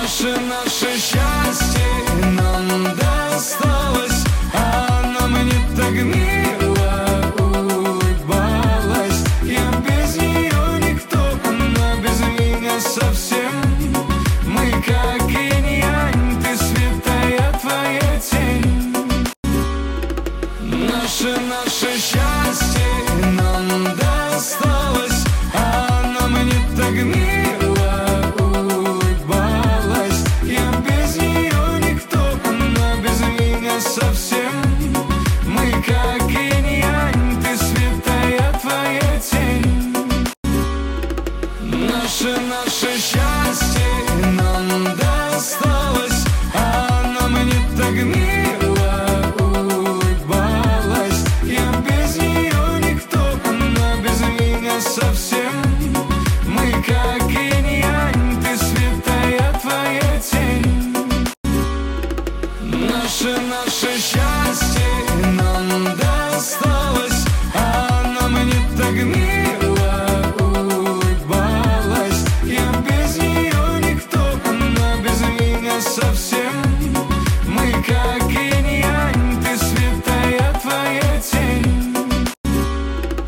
Наше счастье нам досталось, а она мне так мило улыбалась. Я без нее никто, она без меня совсем. Мы как инь-янь, ты свет, а я твоя тень. Наше счастье нам досталось, а она мне так мило улыбалась. Я без нее никто, она без меня совсем. Мы как инь-янь, ты свет, а я твоя тень. Наше счастье нам досталось, а она мне так мило улыбалась. Я без нее никто, она без меня совсем. Мы как инь-янь, ты свет, а я твоя тень. Наше счастье